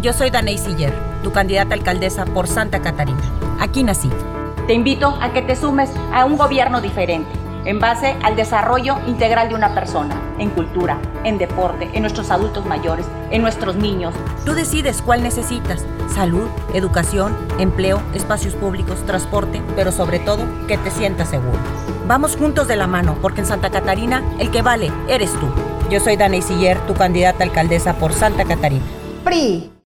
Yo soy Danay Siller, tu candidata a alcaldesa por Santa Catarina. Aquí nací. Te invito a que te sumes a un gobierno diferente, en base al desarrollo integral de una persona, en cultura, en deporte, en nuestros adultos mayores, en nuestros niños. Tú decides cuál necesitas: salud, educación, empleo, espacios públicos, transporte, pero sobre todo, que te sientas seguro. Vamos juntos de la mano, porque en Santa Catarina el que vale eres tú. Yo soy Danay Siller, tu candidata a alcaldesa por Santa Catarina. PRI.